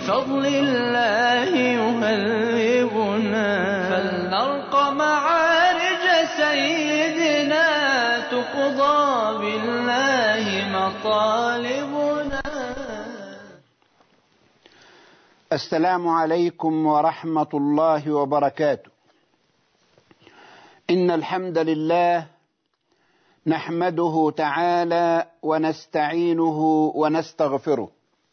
بفضل الله يهذبنا، فلنرق معارج سيدنا تقضى بالله مطالبنا. السلام عليكم ورحمة الله وبركاته. إن الحمد لله نحمده تعالى ونستعينه ونستغفره،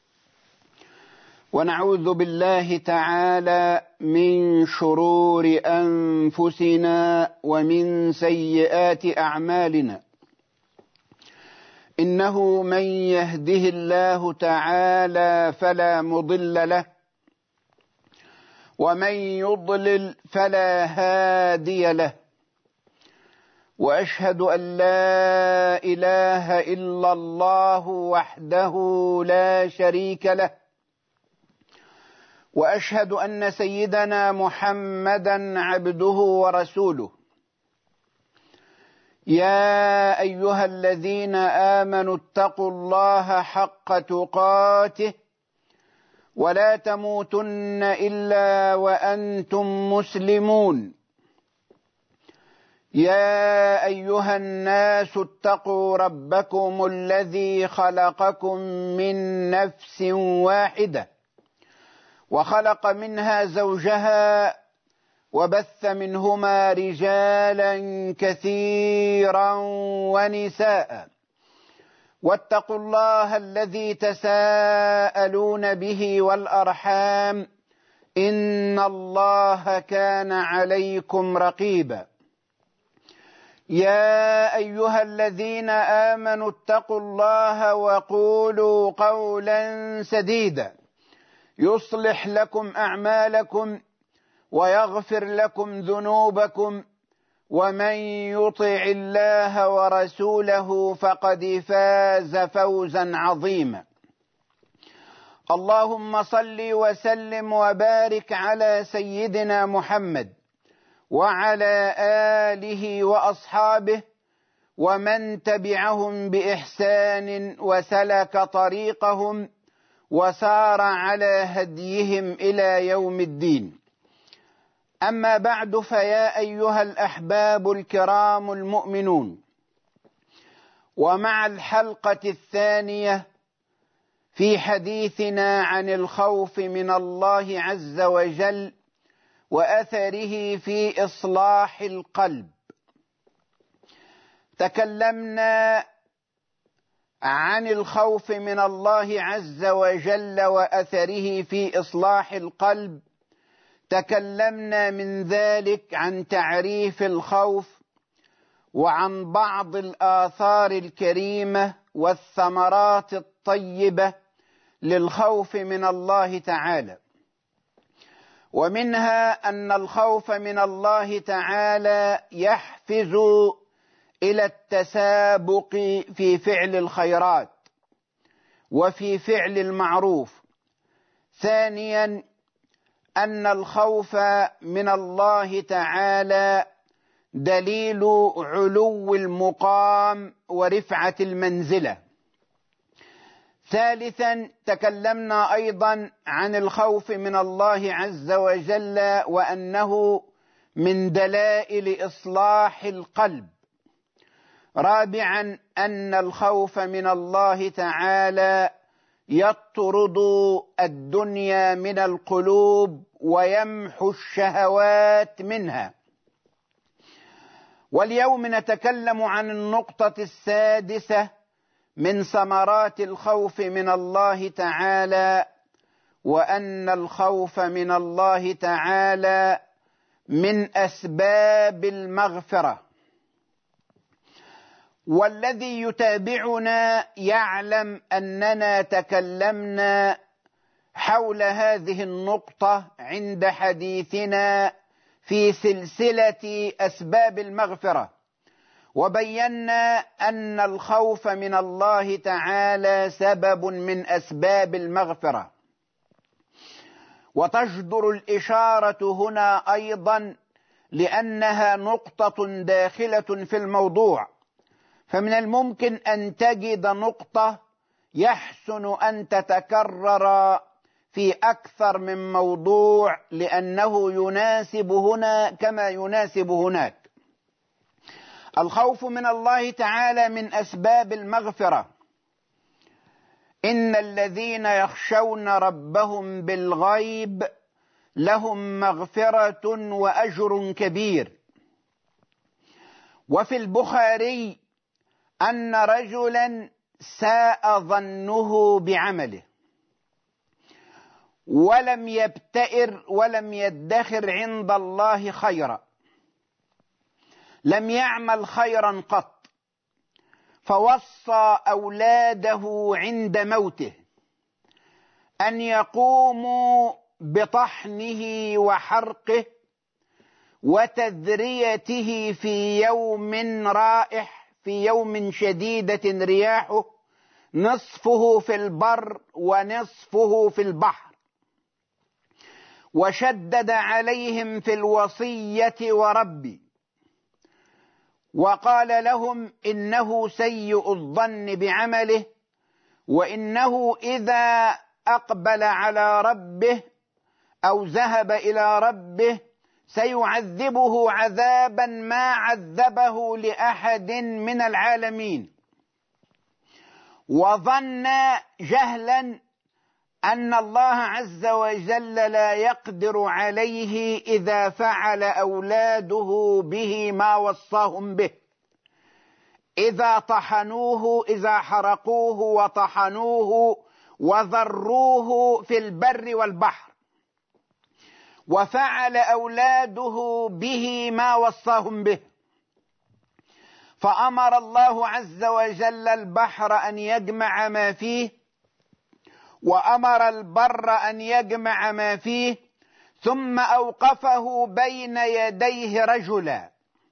ونعوذ بالله تعالى من شرور أنفسنا ومن سيئات أعمالنا. إنه من يهده الله تعالى فلا مضل له، ومن يضلل فلا هادي له، وأشهد أن لا إله إلا الله وحده لا شريك له، وأشهد أن سيدنا محمدا عبده ورسوله. يا أيها الذين آمنوا اتقوا الله حق تقاته ولا تموتن إلا وأنتم مسلمون. يا أيها الناس اتقوا ربكم الذي خلقكم من نفس واحدة، وخلق منها زوجها، وبث منهما رجالا كثيرا ونساء. واتقوا الله الذي تساءلون به والأرحام، إن الله كان عليكم رقيبا. يا أيها الذين آمنوا اتقوا الله وقولوا قولا سديدا يصلح لكم أعمالكم ويغفر لكم ذنوبكم، ومن يطع الله ورسوله فقد فاز فوزا عظيما. اللهم صل وسلم وبارك على سيدنا محمد وعلى آله وأصحابه ومن تبعهم بإحسان وسلك طريقهم وسار على هديهم إلى يوم الدين. أما بعد، فيا أيها الأحباب الكرام المؤمنون، ومع الحلقة الثانية في حديثنا عن الخوف من الله عز وجل وأثره في إصلاح القلب. تكلمنا عن الخوف من الله عز وجل وأثره في إصلاح القلب. تكلمنا من ذلك عن تعريف الخوف، وعن بعض الآثار الكريمة والثمرات الطيبة للخوف من الله تعالى. ومنها أن الخوف من الله تعالى يحفز إلى التسابق في فعل الخيرات وفي فعل المعروف. ثانيا، أن الخوف من الله تعالى دليل علو المقام ورفعة المنزلة. ثالثا، تكلمنا أيضا عن الخوف من الله عز وجل وأنه من دلائل إصلاح القلب. رابعا، أن الخوف من الله تعالى يطرد الدنيا من القلوب ويمحو الشهوات منها. واليوم نتكلم عن النقطة السادسة من ثمرات الخوف من الله تعالى، وأن الخوف من الله تعالى من أسباب المغفرة. والذي يتابعنا يعلم أننا تكلمنا حول هذه النقطة عند حديثنا في سلسلة أسباب المغفرة، وبينا أن الخوف من الله تعالى سبب من أسباب المغفرة. وتجدر الإشارة هنا أيضا لأنها نقطة داخلة في الموضوع، فمن الممكن أن تجد نقطة يحسن أن تتكرر في أكثر من موضوع لأنه يناسب هنا كما يناسب هناك. الخوف من الله تعالى من أسباب المغفرة. إن الذين يخشون ربهم بالغيب لهم مغفرة وأجر كبير. وفي البخاري أن رجلا ساء ظنه بعمله ولم يبتئر ولم يدخر عند الله خيرا، لم يعمل خيرا قط، فوصى أولاده عند موته أن يقوموا بطحنه وحرقه وتذريته في يوم رائح، في يوم شديدة رياحه، نصفه في البر ونصفه في البحر. وشدد عليهم في الوصية وربي، وقال لهم إنه سيء الظن بعمله، وإنه إذا أقبل على ربه أو ذهب إلى ربه سيعذبه عذابا ما عذبه لأحد من العالمين. وظن جهلا أن الله عز وجل لا يقدر عليه إذا فعل أولاده به ما وصاهم به، إذا طحنوه، إذا حرقوه وطحنوه وذروه في البر والبحر، وفعل أولاده به ما وصاهم به. فأمر الله عز وجل البحر أن يجمع ما فيه، وأمر البر أن يجمع ما فيه، ثم أوقفه بين يديه رجلا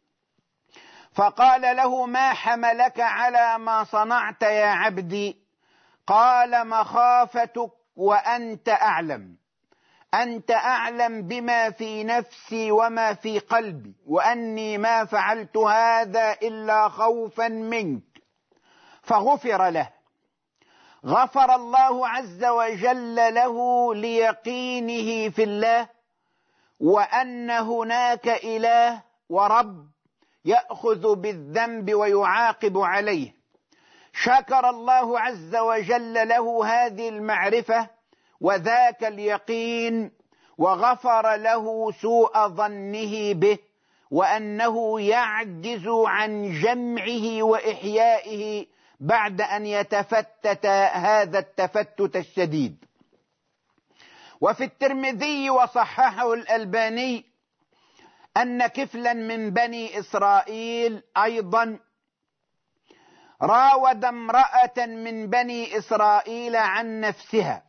فقال له: ما حملك على ما صنعت يا عبدي؟ قال: مخافتك وأنت أعلم، أنت أعلم بما في نفسي وما في قلبي، وأني ما فعلت هذا إلا خوفا منك. فغفر له. غفر الله عز وجل له ليقينه في الله، وأن هناك إله ورب يأخذ بالذنب ويعاقب عليه. شكر الله عز وجل له هذه المعرفة وذاك اليقين، وغفر له سوء ظنه به، وأنه يعجز عن جمعه وإحيائه بعد أن يتفتت هذا التفتت الشديد. وفي الترمذي وصححه الألباني أن كفلا من بني إسرائيل أيضا راود امرأة من بني إسرائيل عن نفسها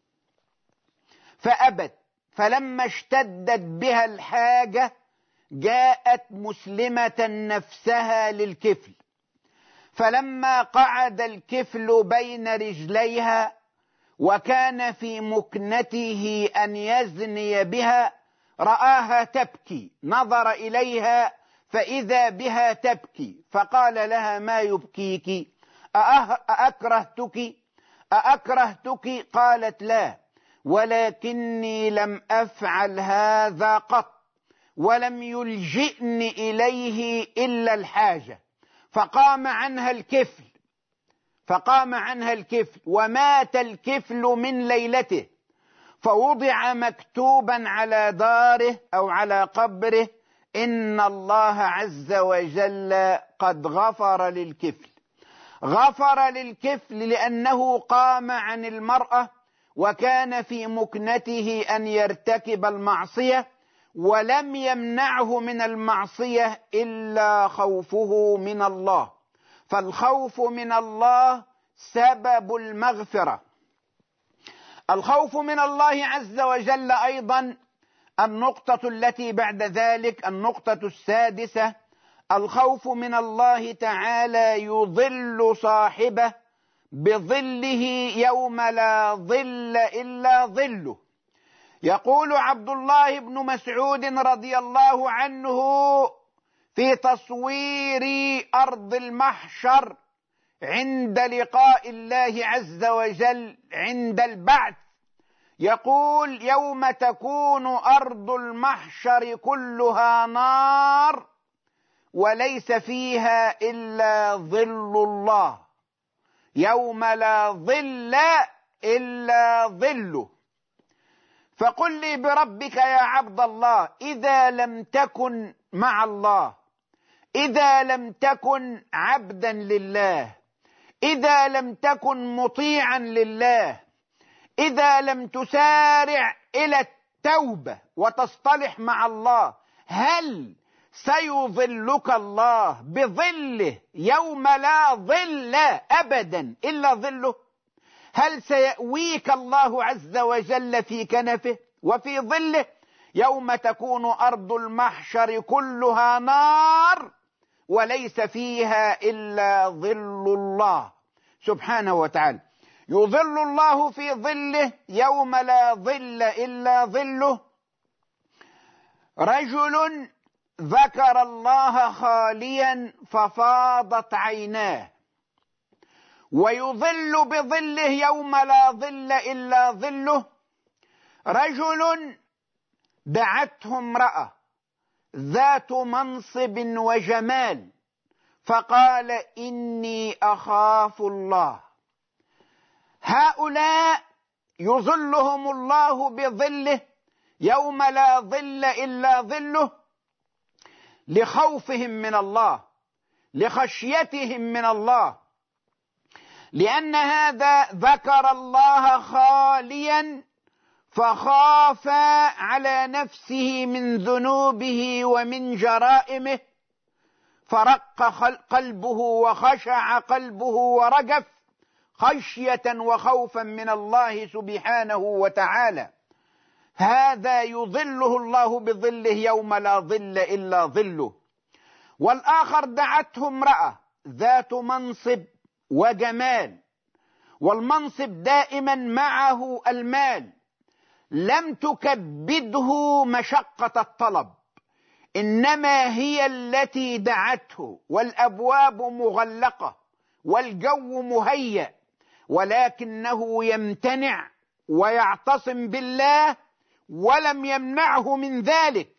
فأبت، فلما اشتدت بها الحاجة جاءت مسلمة نفسها للكفل، فلما قعد الكفل بين رجليها وكان في مكنته أن يزني بها رآها تبكي، نظر إليها فإذا بها تبكي، فقال لها: ما يبكيك؟ أأكرهتك؟ قالت: لا، ولكني لم أفعل هذا قط، ولم يلجئني إليه إلا الحاجة. فقام عنها الكفل ومات الكفل من ليلته، فوضع مكتوبا على داره أو على قبره: إن الله عز وجل قد غفر للكفل. غفر للكفل لأنه قام عن المرأة وكان في مكنته أن يرتكب المعصية، ولم يمنعه من المعصية إلا خوفه من الله، فالخوف من الله سبب المغفرة. الخوف من الله عز وجل أيضا النقطة التي بعد ذلك، النقطة السادسة: الخوف من الله تعالى يظل صاحبه بظله يوم لا ظل إلا ظله. يقول عبد الله بن مسعود رضي الله عنه في تصوير أرض المحشر عند لقاء الله عز وجل عند البعث: يقول يوم تكون أرض المحشر كلها نار وليس فيها إلا ظل الله، يوم لا ظل إلا ظله. فقل لي بربك يا عبد الله، إذا لم تكن مع الله، إذا لم تكن عبدا لله، إذا لم تكن مطيعا لله، إذا لم تسارع إلى التوبة وتصطلح مع الله، هل سيظلك الله بظله يوم لا ظل أبدا إلا ظله؟ هل سيأويك الله عز وجل في كنفه وفي ظله يوم تكون أرض المحشر كلها نار وليس فيها إلا ظل الله سبحانه وتعالى؟ يظل الله في ظله يوم لا ظل إلا ظله رجل ذكر الله خاليا ففاضت عيناه. ويظل بظله يوم لا ظل إلا ظله رجل دعته امرأة ذات منصب وجمال فقال إني أخاف الله. هؤلاء يظلهم الله بظله يوم لا ظل إلا ظله لخوفهم من الله، لخشيتهم من الله، لأن هذا ذكر الله خاليا فخاف على نفسه من ذنوبه ومن جرائمه، فرق قلبه وخشع قلبه ورجف خشية وخوفا من الله سبحانه وتعالى. هذا يظله الله بظله يوم لا ظل إلا ظله. والآخر دعته امرأة ذات منصب وجمال، والمنصب دائما معه المال، لم تكبده مشقة الطلب، إنما هي التي دعته، والأبواب مغلقة والجو مهيأ، ولكنه يمتنع ويعتصم بالله، ولم يمنعه من ذلك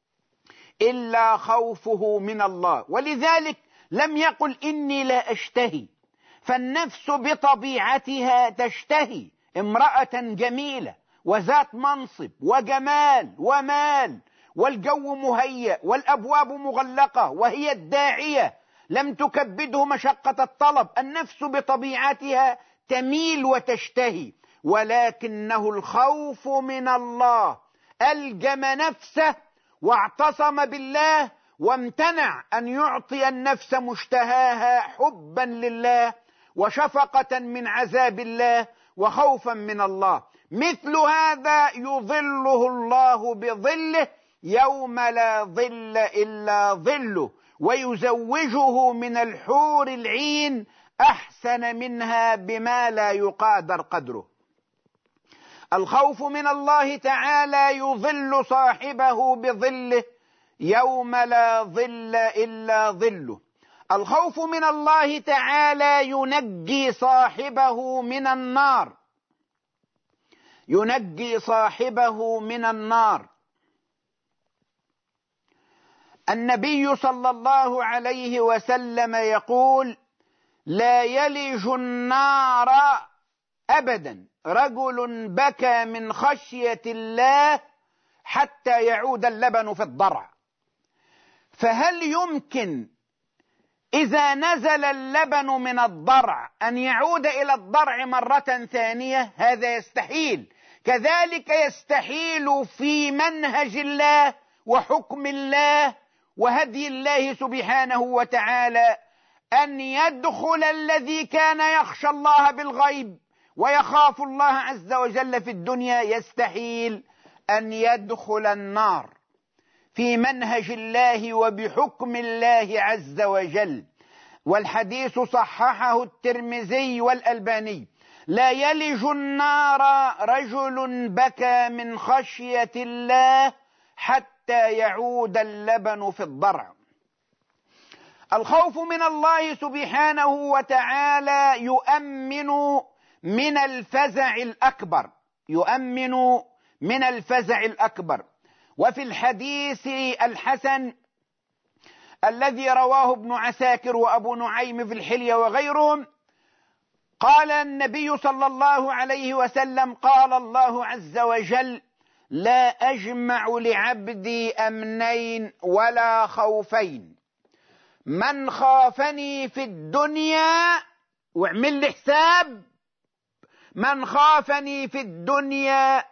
إلا خوفه من الله. ولذلك لم يقل إني لا أشتهي، فالنفس بطبيعتها تشتهي امرأة جميلة وذات منصب وجمال ومال، والجو مهيأ والأبواب مغلقة، وهي الداعية لم تكبده مشقة الطلب. النفس بطبيعتها تميل وتشتهي، ولكنه الخوف من الله ألجم نفسه واعتصم بالله، وامتنع أن يعطي النفس مشتهاها حبا لله وشفقة من عذاب الله وخوفا من الله. مثل هذا يظله الله بظله يوم لا ظل إلا ظله، ويزوجه من الحور العين أحسن منها بما لا يقادر قدره. الخوف من الله تعالى يظل صاحبه بظله يوم لا ظل إلا ظله. الخوف من الله تعالى ينجي صاحبه من النار، ينجي صاحبه من النار. النبي صلى الله عليه وسلم يقول: لا يلج النار أبدا رجل بكى من خشية الله حتى يعود اللبن في الضرع. فهل يمكن إذا نزل اللبن من الضرع أن يعود إلى الضرع مرة ثانية؟ هذا يستحيل. كذلك يستحيل في منهج الله وحكم الله وهدي الله سبحانه وتعالى أن يدخل الذي كان يخشى الله بالغيب ويخاف الله عز وجل في الدنيا، يستحيل أن يدخل النار في منهج الله وبحكم الله عز وجل. والحديث صححه الترمذي والألباني: لا يلج النار رجل بكى من خشية الله حتى يعود اللبن في الضرع. الخوف من الله سبحانه وتعالى يؤمن من الفزع الأكبر، يؤمن من الفزع الأكبر. وفي الحديث الحسن الذي رواه ابن عساكر وأبو نعيم في الحلية وغيرهم، قال النبي صلى الله عليه وسلم: قال الله عز وجل: لا أجمع لعبدي أمنين ولا خوفين، من خافني في الدنيا، واعمل لي حساب، من خافني في الدنيا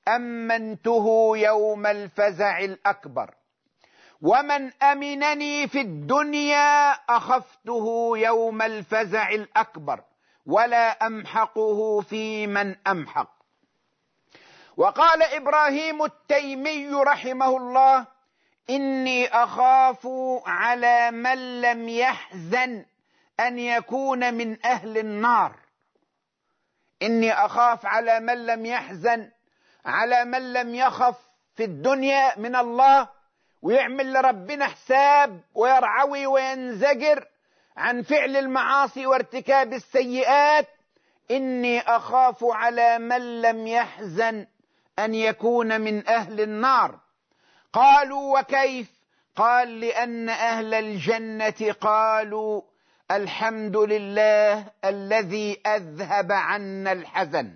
أمنته يوم الفزع الأكبر، ومن أمنني في الدنيا أخفته يوم الفزع الأكبر، ولا أمحقه في من أمحق. وقال إبراهيم التيمي رحمه الله: إني أخاف على من لم يحزن أن يكون من أهل النار. إني أخاف على من لم يحزن، على من لم يخف في الدنيا من الله ويعمل لربنا حساب ويرعوي وينزجر عن فعل المعاصي وارتكاب السيئات. إني أخاف على من لم يحزن أن يكون من أهل النار. قالوا: وكيف؟ قال: لأن أهل الجنة قالوا: الحمد لله الذي أذهب عنا الحزن.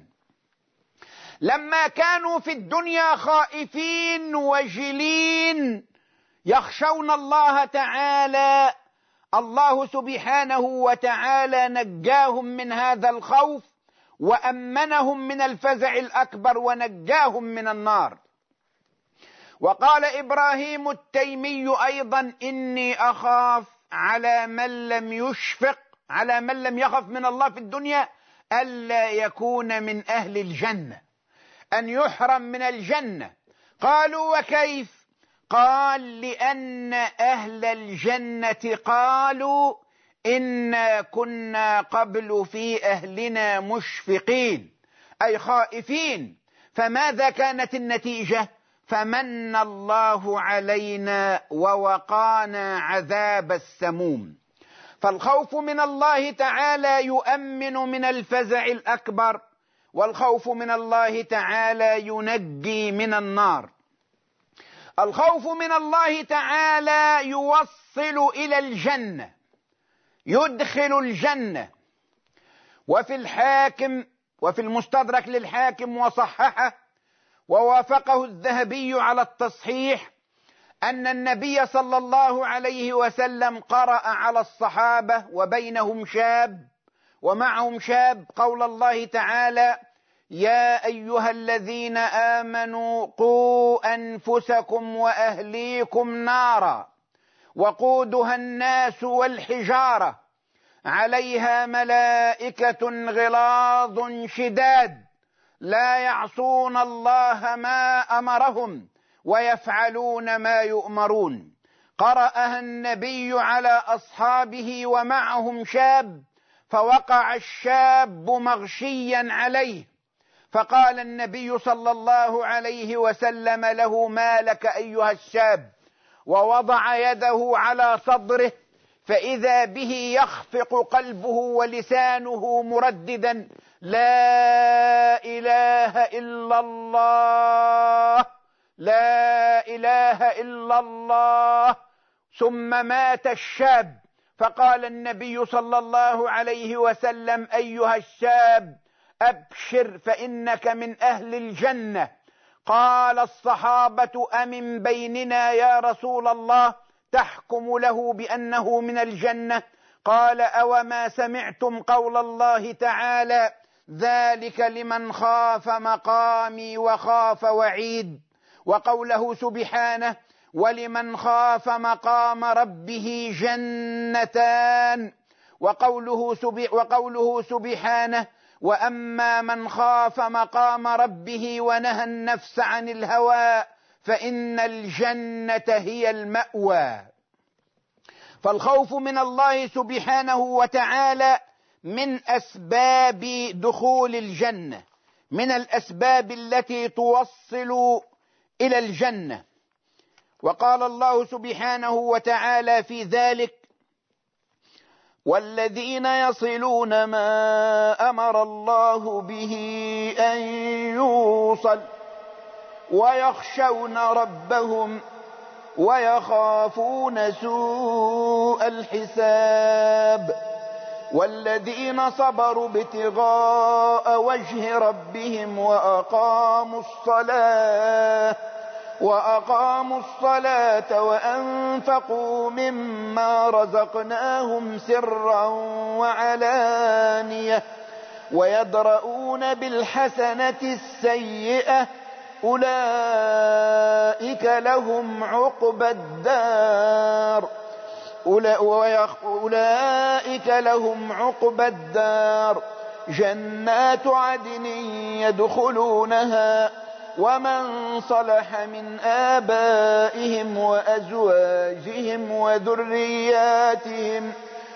لما كانوا في الدنيا خائفين وجلين يخشون الله تعالى، الله سبحانه وتعالى نجاهم من هذا الخوف وأمنهم من الفزع الأكبر ونجاهم من النار. وقال إبراهيم التيمي أيضا: إني أخاف على من لم يشفق، على من لم يخف من الله في الدنيا، ألا يكون من أهل الجنة، أن يحرم من الجنة. قالوا: وكيف؟ قال: لأن أهل الجنة قالوا: إنا كنا قبل في أهلنا مشفقين، أي خائفين. فماذا كانت النتيجة؟ فمن الله علينا ووقانا عذاب السموم. فالخوف من الله تعالى يؤمن من الفزع الأكبر، والخوف من الله تعالى ينجي من النار. الخوف من الله تعالى يوصل إلى الجنة، يدخل الجنة. وفي الحاكم وفي المستدرك للحاكم وصححه ووافقه الذهبي على التصحيح أن النبي صلى الله عليه وسلم قرأ على الصحابة وبينهم شاب ومعهم شاب قول الله تعالى: يا أيها الذين آمنوا قوا أنفسكم وأهليكم نارا وقودها الناس والحجارة عليها ملائكة غلاظ شداد لا يعصون الله ما أمرهم ويفعلون ما يؤمرون. قرأها النبي على أصحابه ومعهم شاب، فوقع الشاب مغشيا عليه، فقال النبي صلى الله عليه وسلم له: ما لك أيها الشاب؟ ووضع يده على صدره، فإذا به يخفق قلبه ولسانه مرددا: لا إله إلا الله، لا إله إلا الله. ثم مات الشاب، فقال النبي صلى الله عليه وسلم: أيها الشاب أبشر فإنك من أهل الجنة. قال الصحابة: أمن بيننا يا رسول الله تحكم له بأنه من الجنة؟ قال: أوما سمعتم قول الله تعالى: ذلك لمن خاف مقامي وخاف وعيد، وقوله سبحانه: ولمن خاف مقام ربه جنتان، وقوله سبحانه: وأما من خاف مقام ربه ونهى النفس عن الهوى فإن الجنة هي المأوى. فالخوف من الله سبحانه وتعالى من أسباب دخول الجنة، من الأسباب التي توصل إلى الجنة. وقال الله سبحانه وتعالى في ذلك: والذين يصلون ما أمر الله به أن يوصل ويخشون ربهم ويخافون سوء الحساب والذين صبروا ابتغاء وجه ربهم وأقاموا الصلاة وأنفقوا مما رزقناهم سرا وعلانية ويدرؤون بالحسنة السيئة أولئك لهم عقبى الدار جنات عدن يدخلونها ومن صلح من آبائهم وأزواجهم وذرياتهم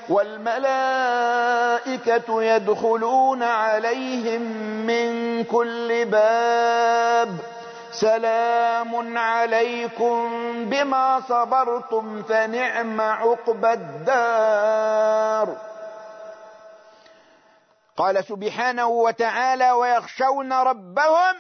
والملائكة يدخلون عليهم من كل باب سلام عليكم بما صبرتم فنعم عقبى الدار. قال سبحانه وتعالى ويخشون ربهم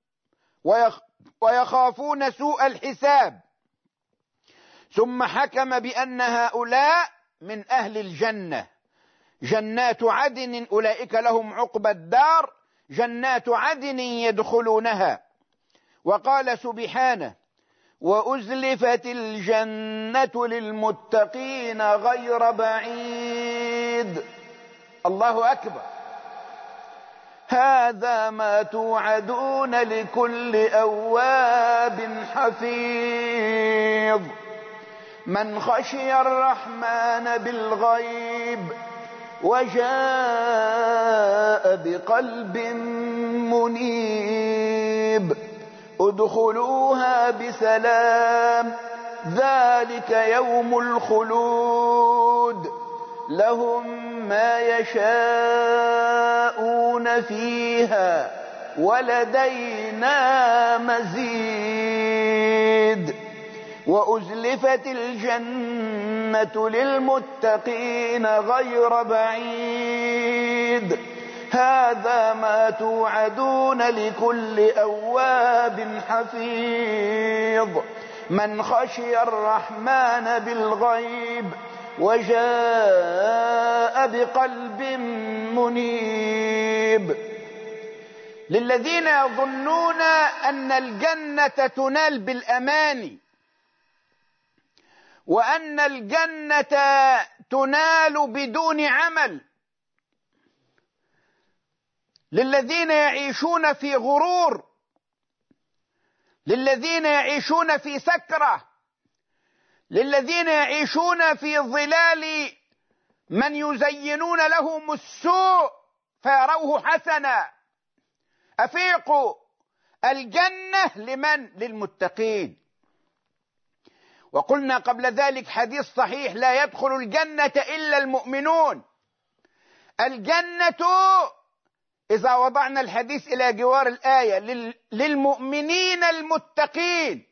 ويخافون سوء الحساب، ثم حكم بأن هؤلاء من أهل الجنة، جنات عدن أولئك لهم عقبى الدار، جنات عدن يدخلونها. وقال سبحانه وأزلفت الجنة للمتقين غير بعيد. الله أكبر. هذا ما توعدون لكل أواب حفيظ من خشي الرحمن بالغيب وجاء بقلب منيب ادخلوها بسلام ذلك يوم الخلود لهم ما يشاءون فيها ولدينا مزيد. وأزلفت الجنة للمتقين غير بعيد هذا ما توعدون لكل أواب حفيظ من خشي الرحمن بالغيب وجاء بقلب منيب. للذين يظنون أن الجنة تنال بالأماني وأن الجنة تنال بدون عمل، للذين يعيشون في غرور، للذين يعيشون في سكرة، للذين يعيشون في ظلال من يزينون لهم السوء فيروه حسنا. أفيقوا، الجنة لمن؟ للمتقين. وقلنا قبل ذلك حديث صحيح لا يدخل الجنة إلا المؤمنون. الجنة إذا وضعنا الحديث إلى جوار الآية للمؤمنين المتقين.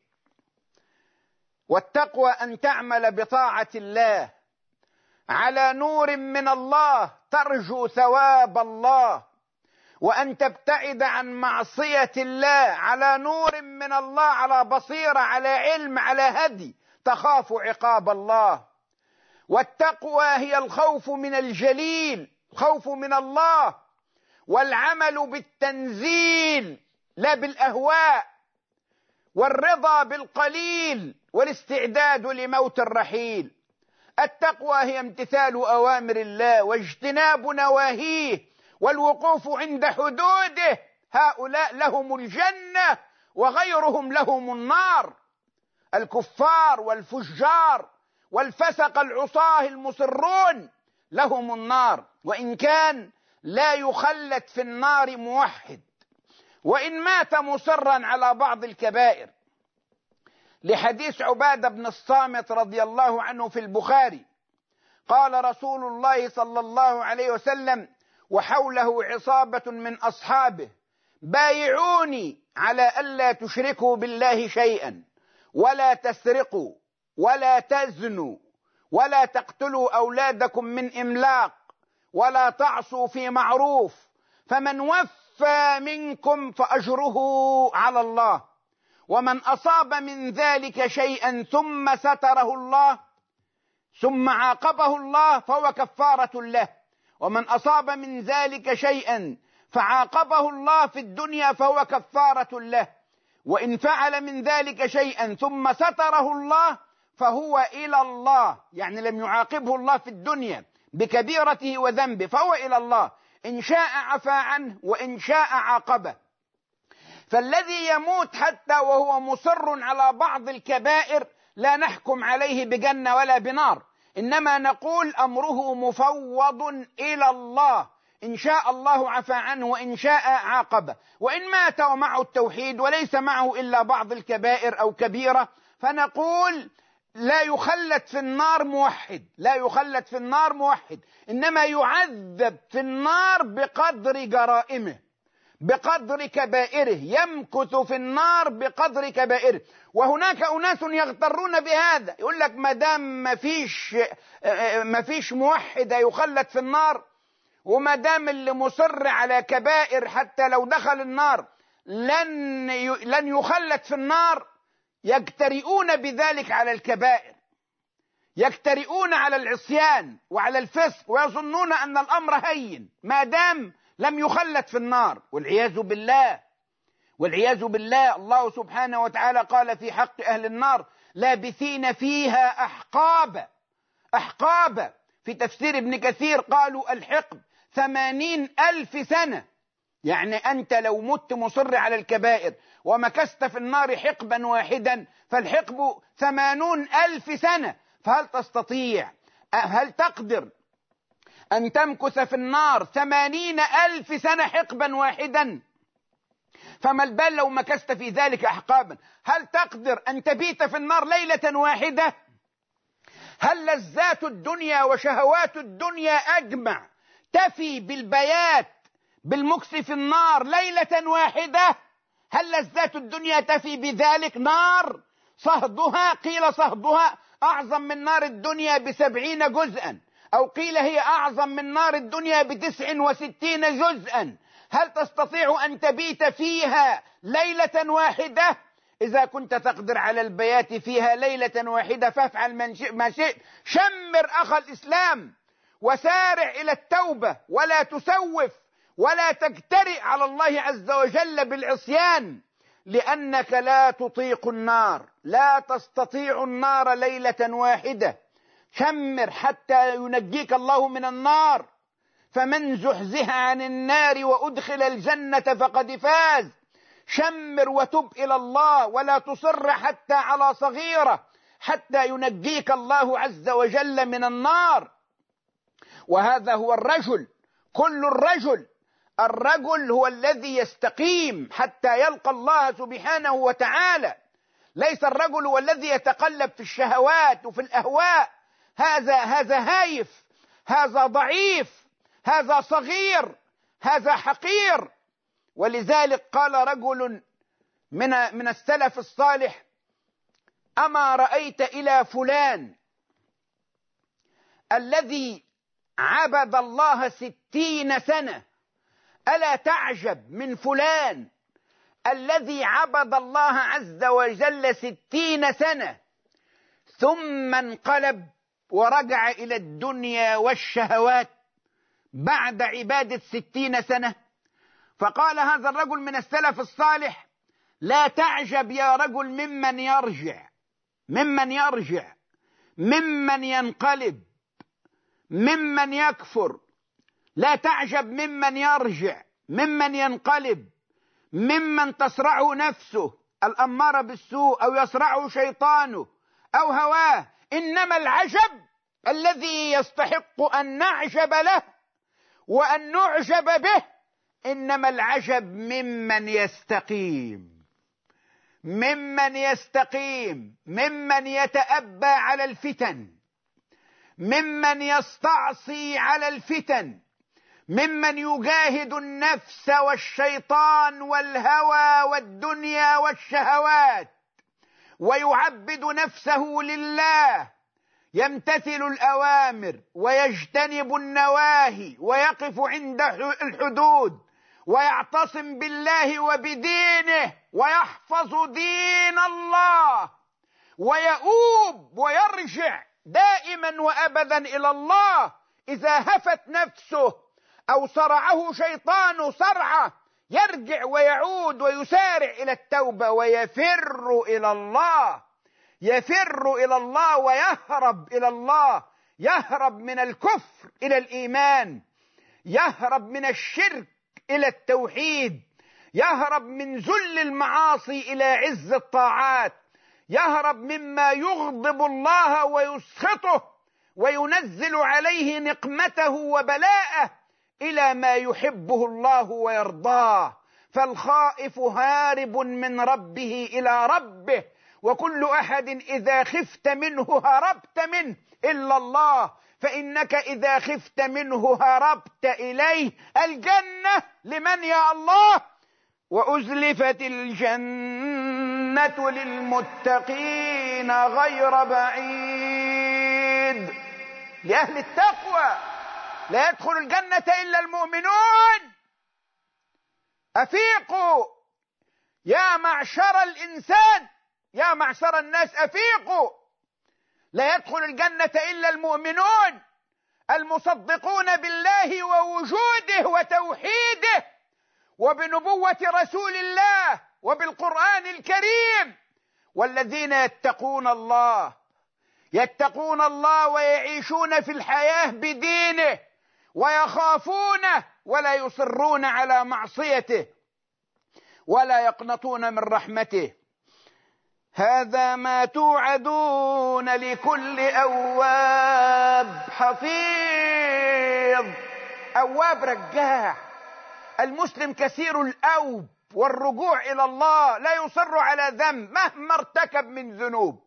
والتقوى أن تعمل بطاعة الله على نور من الله ترجو ثواب الله، وأن تبتعد عن معصية الله على نور من الله، على بصيرة، على علم، على هدي، تخاف عقاب الله. والتقوى هي الخوف من الجليل، الخوف من الله، والعمل بالتنزيل لا بالأهواء، والرضا بالقليل، والاستعداد لموت الرحيل. التقوى هي امتثال أوامر الله واجتناب نواهيه والوقوف عند حدوده. هؤلاء لهم الجنة وغيرهم لهم النار. الكفار والفجار والفسق العصاه المصرون لهم النار، وإن كان لا يخلد في النار موحد، وإن مات مصرا على بعض الكبائر. لحديث عبادة بن الصامت رضي الله عنه في البخاري قال رسول الله صلى الله عليه وسلم وحوله عصابة من أصحابه بايعوني على ألا تشركوا بالله شيئا ولا تسرقوا ولا تزنوا ولا تقتلوا أولادكم من إملاق، ولا تعصوا في معروف، فمن وفى منكم فأجره على الله، ومن أصاب من ذلك شيئا ثم ستره الله ثم عاقبه الله فهو كفارة له، ومن أصاب من ذلك شيئا فعاقبه الله في الدنيا فهو كفارة له، وإن فعل من ذلك شيئا ثم ستره الله فهو إلى الله، يعني لم يعاقبه الله في الدنيا بكبيرته وذنبه، فهو إلى الله، إن شاء عفا عنه وإن شاء عاقبه. فالذي يموت حتى وهو مصر على بعض الكبائر لا نحكم عليه بجنة ولا بنار، إنما نقول أمره مفوض إلى الله، إن شاء الله عفا عنه وإن شاء عاقبه. وإن مات ومعه التوحيد وليس معه إلا بعض الكبائر أو كبيرة فنقول لا يخلد في النار موحد، لا يخلد في النار موحد، إنما يعذب في النار بقدر جرائمه، بقدر كبائره، يمكث في النار بقدر كبائره. وهناك أناس يغترون بهذا، يقول لك ما دام ما فيش موحد يخلد في النار، وما دام اللي مصر على كبائر حتى لو دخل النار لن يخلد في النار، يجترئون بذلك على الكبائر، يجترئون على العصيان وعلى الفسق، ويظنون أن الأمر هين ما دام لم يخلد في النار، والعياذ بالله، والعياذ بالله. الله سبحانه وتعالى قال في حق أهل النار لابثين فيها أحقابا، أحقابا. في تفسير ابن كثير قالوا الحقب 80,000 سنة، يعني أنت لو مت مصر على الكبائر ومكثت في النار حقبا واحدا فالحقب 80,000 سنة. فهل تستطيع، هل تقدر أن تمكث في النار 80,000 سنة حقبا واحدا؟ فما البال لو مكثت في ذلك أحقابا؟ هل تقدر أن تبيت في النار ليلة واحدة؟ هل لذات الدنيا وشهوات الدنيا أجمع تفي بالبيات بالمكث في النار ليلة واحدة؟ هل لذات الدنيا تفي بذلك؟ نار صهدها، قيل صهدها أعظم من نار الدنيا ب70 جزءا، أو قيل هي أعظم من نار الدنيا ب69 جزءا. هل تستطيع أن تبيت فيها ليلة واحدة؟ إذا كنت تقدر على البيات فيها ليلة واحدة فافعل ما شئت. شمر أخ الإسلام وسارع إلى التوبة، ولا تسوف ولا تجترئ على الله عز وجل بالعصيان، لأنك لا تطيق النار، لا تستطيع النار ليلة واحدة. شمر حتى ينجيك الله من النار، فمن زحزح عن النار وأدخل الجنة فقد فاز. شمر وتب إلى الله، ولا تصر حتى على صغيرة حتى ينجيك الله عز وجل من النار. وهذا هو الرجل، كل الرجل هو الذي يستقيم حتى يلقى الله سبحانه وتعالى. ليس الرجل هو الذي يتقلب في الشهوات وفي الأهواء، هذا هايف، هذا ضعيف، هذا صغير، هذا حقير. ولذلك قال رجل من السلف الصالح: أما رأيت إلى فلان الذي عبد الله 60 سنة، ألا تعجب من فلان الذي عبد الله عز وجل 60 سنة ثم انقلب ورجع إلى الدنيا والشهوات بعد عبادة 60 سنة؟ فقال هذا الرجل من السلف الصالح: لا تعجب يا رجل ممن يرجع، ممن ينقلب، ممن يكفر. لا تعجب ممن يرجع، ممن ينقلب، ممن تصرعه نفسه الأمارة بالسوء، أو يصرعه شيطانه أو هواه. إنما العجب الذي يستحق أن نعجب له وأن نعجب به، إنما العجب ممن يستقيم، ممن يستقيم، ممن يتأبى على الفتن، ممن يستعصي على الفتن، ممن يجاهد النفس والشيطان والهوى والدنيا والشهوات ويعبد نفسه لله، يمتثل الأوامر ويجتنب النواهي ويقف عند الحدود ويعتصم بالله وبدينه ويحفظ دين الله ويؤوب ويرجع دائما وأبدا إلى الله، إذا هفت نفسه أو صرعه شيطان صرعة يرجع ويعود ويسارع إلى التوبة ويفر إلى الله، يفر إلى الله ويهرب إلى الله، يهرب من الكفر إلى الإيمان، يهرب من الشرك إلى التوحيد، يهرب من ذل المعاصي إلى عز الطاعات، يهرب مما يغضب الله ويسخطه وينزل عليه نقمته وبلاءه إلى ما يحبه الله ويرضاه. فالخائف هارب من ربه إلى ربه، وكل أحد إذا خفت منه هربت منه إلا الله، فإنك إذا خفت منه هربت إليه. الجنة لمن يا الله؟ وأزلفت الجنة للمتقين غير بعيد، لأهل التقوى. لا يدخل الجنة إلا المؤمنون. أفيقوا يا معشر الإنسان، يا معشر الناس أفيقوا، لا يدخل الجنة إلا المؤمنون المصدقون بالله ووجوده وتوحيده وبنبوة رسول الله وبالقرآن الكريم، والذين يتقون الله ويعيشون في الحياة بدينه ويخافونه ولا يصرون على معصيته ولا يقنطون من رحمته. هذا ما توعدون لكل أواب حفيظ. أواب رجاع، المسلم كثير الأوب والرجوع إلى الله، لا يصر على ذنب مهما ارتكب من ذنوب.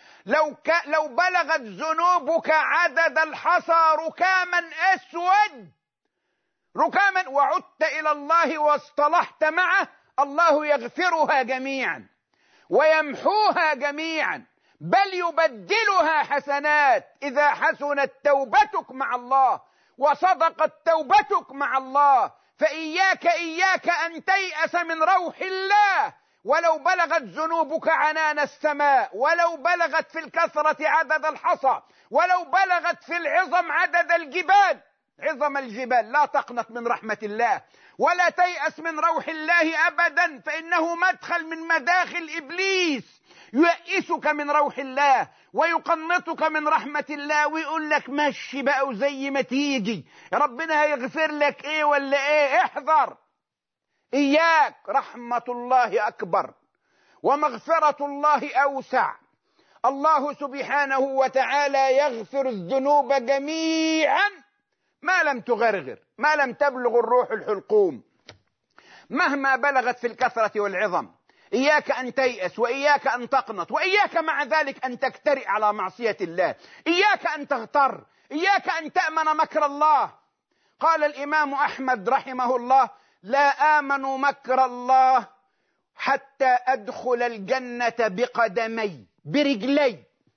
لو بلغت ذنوبك عدد الحصى ركاما أسود، ركاما، وعدت إلى الله واصطلحت معه، الله يغفرها جميعا ويمحوها جميعا، بل يبدلها حسنات إذا حسنت توبتك مع الله وصدقت توبتك مع الله. فإياك أن تيأس من روح الله، ولو بلغت ذنوبك عنان السماء، ولو بلغت في الكثرة عدد الحصى، ولو بلغت في العظم عدد الجبال، عظم الجبال. لا تقنط من رحمة الله ولا تيأس من روح الله أبدا، فإنه مدخل من مداخل إبليس ييئسك من روح الله ويقنطك من رحمة الله ويقول لك مشي بقى وزي ما تيجي، ربنا هيغفر لك ايه ولا ايه. احذر، إياك، رحمة الله أكبر ومغفرة الله أوسع. الله سبحانه وتعالى يغفر الذنوب جميعا ما لم تغرغر، ما لم تبلغ الروح الحلقوم، مهما بلغت في الكثرة والعظم. إياك أن تيأس وإياك أن تقنط، وإياك مع ذلك أن تجترئ على معصية الله، إياك أن تغتر، إياك أن تأمن مكر الله. قال الإمام أحمد رحمه الله: لا آمن مكر الله حتى أدخل الجنة بقدمي، برجلي.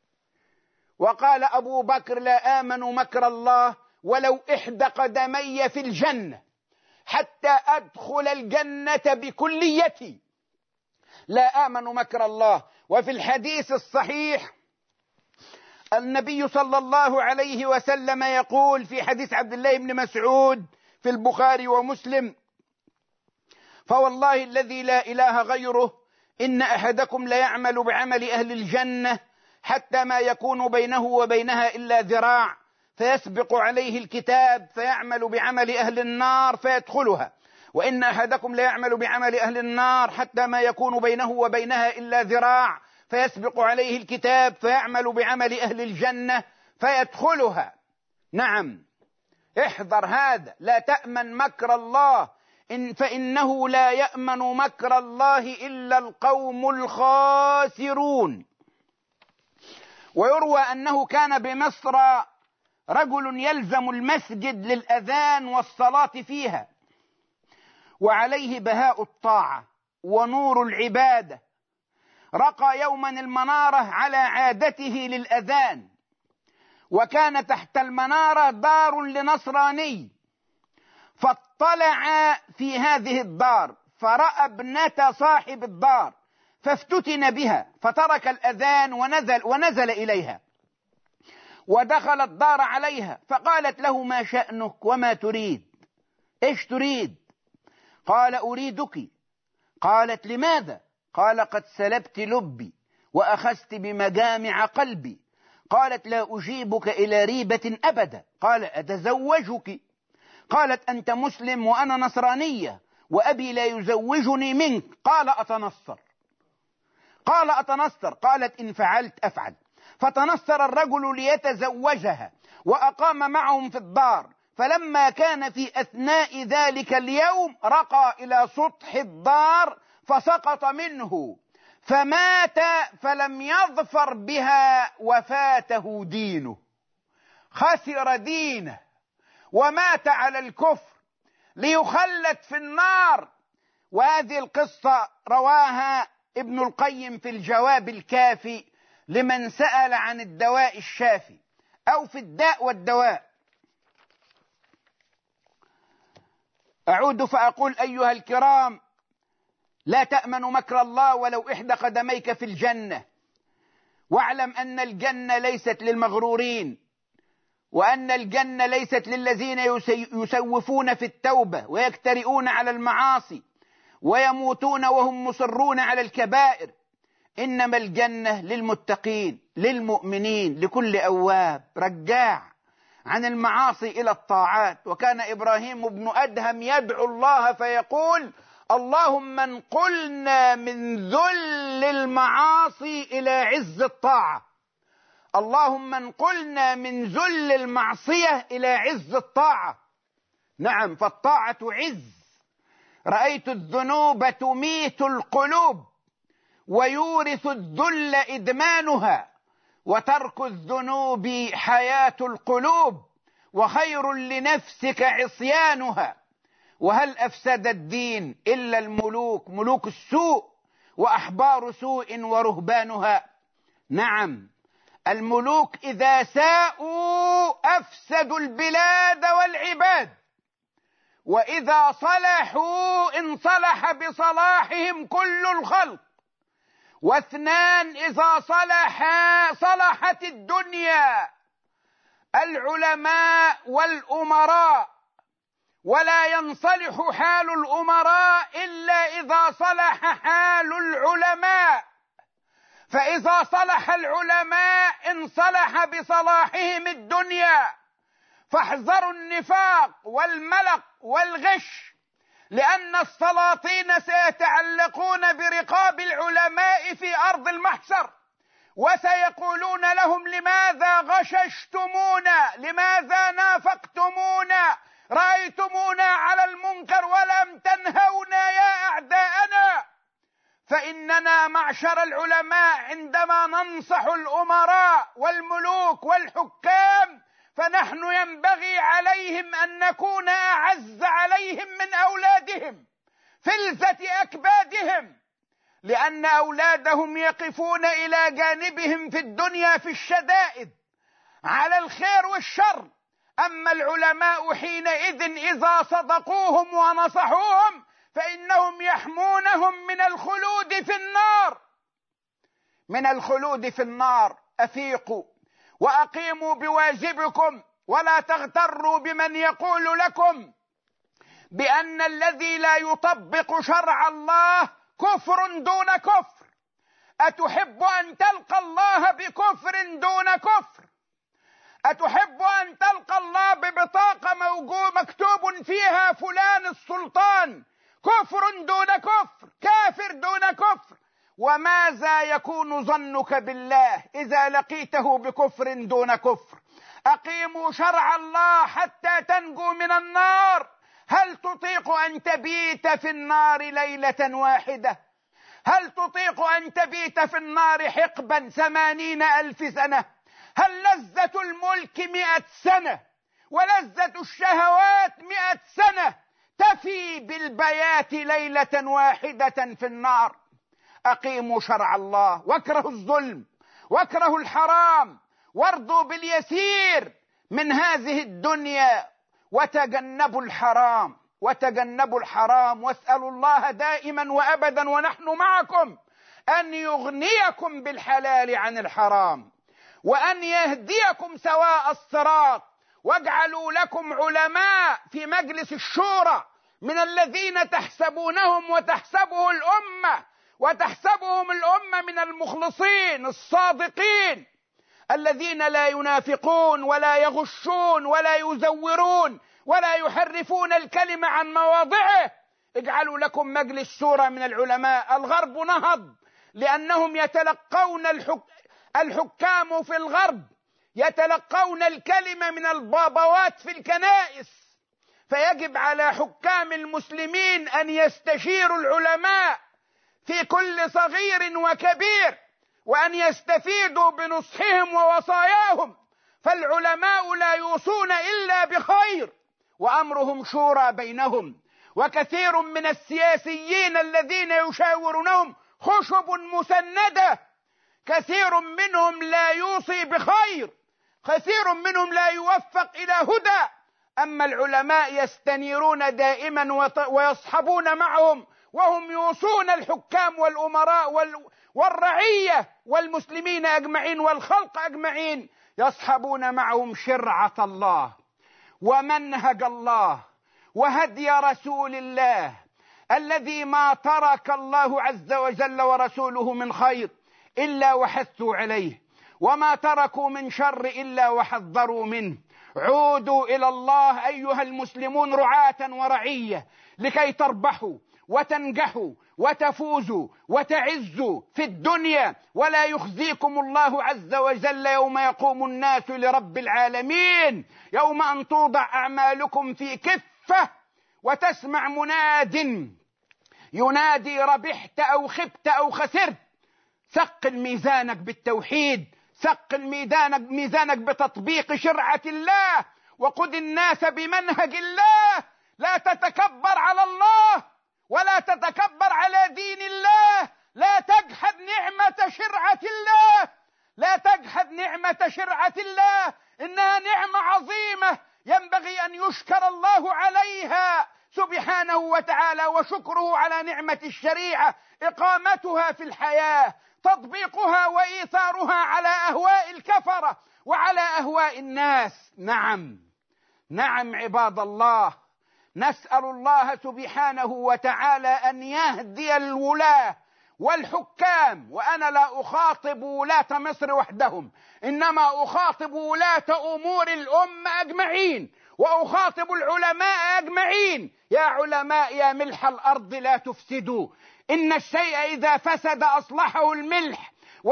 وقال أبو بكر: لا آمن مكر الله ولو إحدى قدمي في الجنة حتى أدخل الجنة بكليتي. لا آمن مكر الله. وفي الحديث الصحيح النبي صلى الله عليه وسلم يقول في حديث عبد الله بن مسعود في البخاري ومسلم: فوالله الذي لا إله غيره إن أحدكم ليعمل بعمل أهل الجنة حتى ما يكون بينه وبينها إلا ذراع، فيسبق عليه الكتاب فيعمل بعمل أهل النار فيدخلها، وإن أحدكم ليعمل بعمل أهل النار حتى ما يكون بينه وبينها إلا ذراع، فيسبق عليه الكتاب فيعمل بعمل أهل الجنة فيدخلها. نعم، احذر هذا، لا تأمن مكر الله، فإنه لا يأمن مكر الله إلا القوم الخاسرون. ويروى أنه كان بمصر رجل يلزم المسجد للأذان والصلاة فيها، وعليه بهاء الطاعة ونور العبادة. رقى يوما المنارة على عادته للأذان، وكان تحت المنارة دار لنصراني، فاطلع في هذه الدار فرأى ابنة صاحب الدار فافتتن بها، فترك الأذان ونزل إليها ودخل الدار عليها، فقالت له: ما شأنك وما تريد؟ إيش تريد؟ قال: أريدك. قالت: لماذا؟ قال: قد سلبت لبي وأخذت بمجامع قلبي. قالت: لا أجيبك إلى ريبة أبدا. قال: أتزوجك. قالت: أنت مسلم وأنا نصرانية وأبي لا يزوجني منك. قال: أتنصر. قال: أتنصر. قالت: إن فعلت أفعل. فتنصر الرجل ليتزوجها وأقام معهم في الدار، فلما كان في أثناء ذلك اليوم رقى إلى سطح الدار فسقط منه فمات، فلم يظفر بها وفاته دينه، خسر دينه ومات على الكفر ليخلد في النار. وهذه القصة رواها ابن القيم في الجواب الكافي لمن سأل عن الدواء الشافي، أو في الداء والدواء. أعود فأقول: أيها الكرام، لا تأمن مكر الله ولو إحدى قدميك في الجنة، واعلم أن الجنة ليست للمغرورين، وأن الجنة ليست للذين يسوفون في التوبة ويكترئون على المعاصي ويموتون وهم مصرون على الكبائر، إنما الجنة للمتقين للمؤمنين، لكل أواب رجاع عن المعاصي إلى الطاعات. وكان إبراهيم بن أدهم يدعو الله فيقول: اللهم انقلنا من ذل المعاصي إلى عز الطاعة، اللهم انقلنا من ذل المعصية إلى عز الطاعة. نعم، فالطاعة عز. رأيت الذنوب تميت القلوب ويورث الذل إدمانها، وترك الذنوب حياة القلوب، وخير لنفسك عصيانها. وهل أفسد الدين إلا الملوك، ملوك السوء وأحبار سوء ورهبانها؟ نعم، الملوك إذا ساءوا أفسدوا البلاد والعباد، وإذا صلحوا انصلح بصلاحهم كل الخلق. واثنان إذا صلحا صلحت الدنيا: العلماء والأمراء. ولا ينصلح حال الأمراء إلا إذا صلح حال العلماء، فإذا صلح العلماء انصلح بصلاحهم الدنيا. فاحذروا النفاق والملق والغش، لأن السلاطين سيتعلقون برقاب العلماء في أرض المحشر، وسيقولون لهم: لماذا غششتمونا؟ لماذا نافقتمونا؟ رأيتمونا على المنكر ولم تنهونا يا أعداءنا. فإننا معشر العلماء عندما ننصح الأمراء والملوك والحكام فنحن ينبغي عليهم أن نكون أعز عليهم من أولادهم، فلذة أكبادهم، لأن أولادهم يقفون إلى جانبهم في الدنيا في الشدائد على الخير والشر. أما العلماء حينئذ إذا صدقوهم ونصحوهم فإنهم يحمونهم من الخلود في النار، من الخلود في النار. أفيقوا وأقيموا بواجبكم، ولا تغتروا بمن يقول لكم بأن الذي لا يطبق شرع الله كفر دون كفر. أتحب أن تلقى الله بكفر دون كفر؟ أتحب أن تلقى الله ببطاقة مكتوب فيها فلان السلطان؟ كفر دون كفر، كافر دون كفر. وماذا يكون ظنك بالله إذا لقيته بكفر دون كفر؟ أقيموا شرع الله حتى تنجوا من النار. هل تطيق أن تبيت في النار ليلة واحدة؟ هل تطيق أن تبيت في النار حقبا 80,000 سنة؟ هل لذة الملك 100 سنة ولذة الشهوات 100 سنة تفي بالبيات ليلة واحدة في النار؟ أقيموا شرع الله، واكرهوا الظلم، واكرهوا الحرام، وارضوا باليسير من هذه الدنيا وتجنبوا الحرام، وتجنبوا الحرام، واسألوا الله دائما وأبدا ونحن معكم أن يغنيكم بالحلال عن الحرام، وأن يهديكم سواء الصراط. واجعلوا لكم علماء في مجلس الشورى من الذين تحسبونهم وتحسبهم الأمة من المخلصين الصادقين الذين لا ينافقون ولا يغشون ولا يزورون ولا يحرفون الكلمة عن مواضعه. اجعلوا لكم مجلس شورى من العلماء. الغرب نهض لأنهم يتلقون الحكام في الغرب يتلقون الكلمة من البابوات في الكنائس، فيجب على حكام المسلمين أن يستشيروا العلماء في كل صغير وكبير، وأن يستفيدوا بنصحهم ووصاياهم، فالعلماء لا يوصون إلا بخير وأمرهم شورى بينهم. وكثير من السياسيين الذين يشاورونهم خشب مسندة، كثير منهم لا يوصي بخير، كثير منهم لا يوفق إلى هدى. أما العلماء يستنيرون دائما ويصحبون معهم، وهم يوصون الحكام والأمراء والرعية والمسلمين أجمعين والخلق أجمعين، يصحبون معهم شرعة الله ومنهج الله وهدي رسول الله الذي ما ترك الله عز وجل ورسوله من خير إلا وحثوا عليه، وما تركوا من شر إلا وحذروا منه. عودوا إلى الله أيها المسلمون رعاة ورعية لكي تربحوا وتنجحوا وتفوزوا وتعزوا في الدنيا، ولا يخزيكم الله عز وجل يوم يقوم الناس لرب العالمين، يوم أن توضع أعمالكم في كفة وتسمع مناد ينادي ربحت أو خبت أو خسرت. ثقل ميزانك بالتوحيد، ثقل ميزانك بتطبيق شرعة الله، وقد الناس بمنهج الله. لا تتكبر على الله ولا تتكبر على دين الله، لا تجحد نعمة شرعة الله، لا تجحد نعمة شرعة الله، إنها نعمة عظيمة ينبغي أن يشكر الله عليها سبحانه وتعالى. وشكره على نعمة الشريعة إقامتها في الحياة، تطبيقها وإيثارها على أهواء الكفرة وعلى أهواء الناس. نعم عباد الله، نسأل الله سبحانه وتعالى أن يهدي الولاة والحكام. وأنا لا أخاطب ولاة مصر وحدهم، إنما أخاطب ولاة أمور الأمة أجمعين، وأخاطب العلماء أجمعين. يا علماء يا ملح الأرض لا تفسدوا، إن الشيء إذا فسد أصلحه الملح،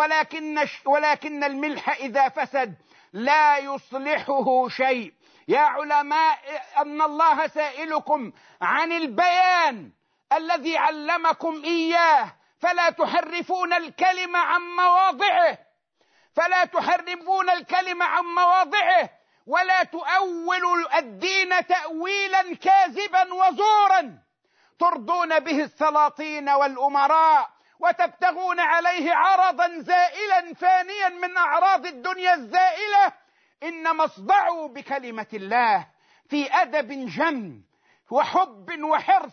ولكن الملح إذا فسد لا يصلحه شيء. يا علماء أن الله سائلكم عن البيان الذي علمكم إياه، فلا تحرفون الكلمة عن مواضعه، فلا تحرفون الكلمة عن مواضعه، ولا تؤولوا الدين تأويلا كاذبا وزورا ترضون به السلاطين والأمراء، وتبتغون عليه عرضا زائلا فانيا من أعراض الدنيا الزائلة. إنما اصدعوا بكلمة الله في أدب جم وحب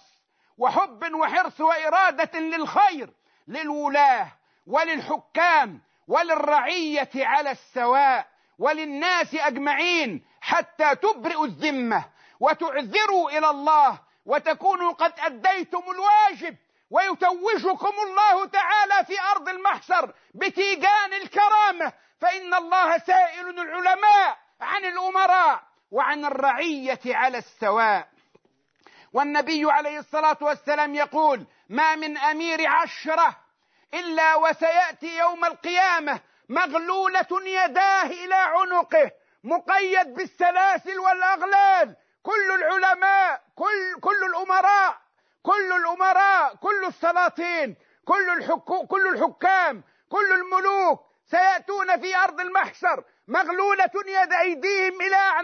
وحرص وإرادة للخير للولاة وللحكام وللرعية على السواء وللناس أجمعين، حتى تبرئوا الذمة وتعذروا إلى الله وتكونوا قد أديتم الواجب، ويتوجكم الله تعالى في أرض المحشر بتيجان الكرامة، فإن الله سائل العلماء عن الأمراء وعن الرعية على السواء. والنبي عليه الصلاة والسلام يقول: ما من أمير 10 إلا وسيأتي يوم القيامة مغلولة يداه إلى عنقه مقيد بالسلاسل والأغلال. كل العلماء، كل الأمراء، كل السلاطين، كل الحكام، كل الملوك سيأتون في أرض المحشر مغلولة أيديهم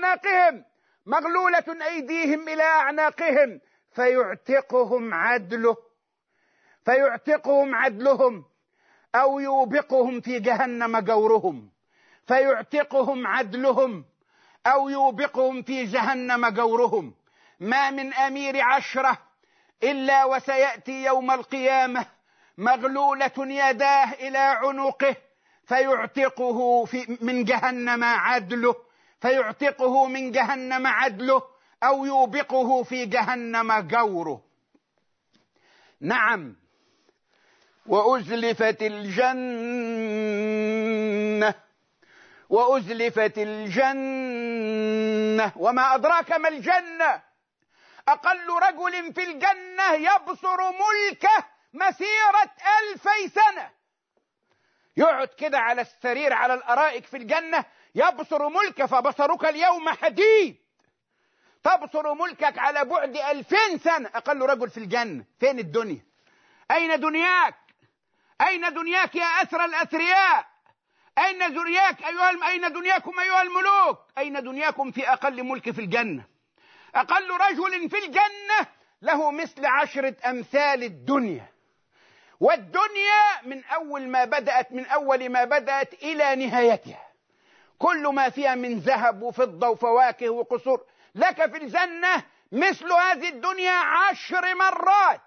إلى أعناقهم فيعتقهم عدلهم أو يوبقهم في جهنم جورهم. فيعتقهم عدلهم أو يوبقهم في جهنم جورهم. ما من أمير 10 إلا وسيأتي يوم القيامة مغلولة يداه إلى عنقه فيعتقه من جهنم عدله، فيعتقه من جهنم عدله أو يوبقه في جهنم جوره. نعم، وأزلفت الجنة، وأزلفت الجنة. وما أدراك ما الجنة؟ أقل رجل في الجنة يبصر ملكه مسيرة 2000 سنة. يقعد كده على السرير على الأرائك في الجنة يبصر ملكه، فبصرك اليوم حديد. تبصر ملكك على بعد 2000 سنة. أقل رجل في الجنة. فين الدنيا؟ أين دنياك؟ أين دنياك يا أسرى الأثرياء؟ أين دنياك أين دنياكم أيها الملوك؟ أين دنياكم في أقل ملك في الجنة؟ أقل رجل في الجنة له مثل 10 أمثال الدنيا. والدنيا من أول ما بدأت إلى نهايتها كل ما فيها من ذهب وفضة وفواكه وقصور، لك في الجنة مثل هذه الدنيا 10 مرات،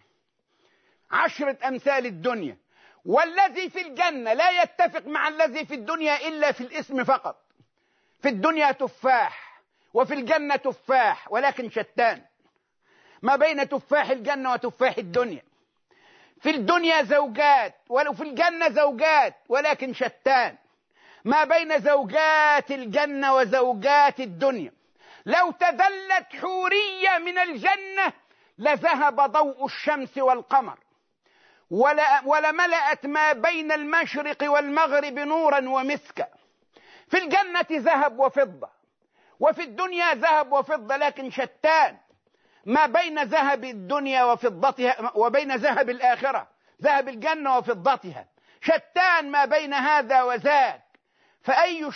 10 أمثال الدنيا. والذي في الجنة لا يتفق مع الذي في الدنيا إلا في الاسم فقط. في الدنيا تفاح وفي الجنة تفاح، ولكن شتان ما بين تفاح الجنة وتفاح الدنيا. في الدنيا زوجات وفي الجنة زوجات، ولكن شتان ما بين زوجات الجنة وزوجات الدنيا. لو تدلت حورية من الجنة لذهب ضوء الشمس والقمر، ولملأت ما بين المشرق والمغرب نورا ومسكا. في الجنة ذهب وفضة، وفي الدنيا ذهب وفضة، لكن شتان ما بين ذهب الدنيا وفضتها وبين ذهب الآخرة، ذهب الجنة وفضتها. شتان ما بين هذا وذاك. فأي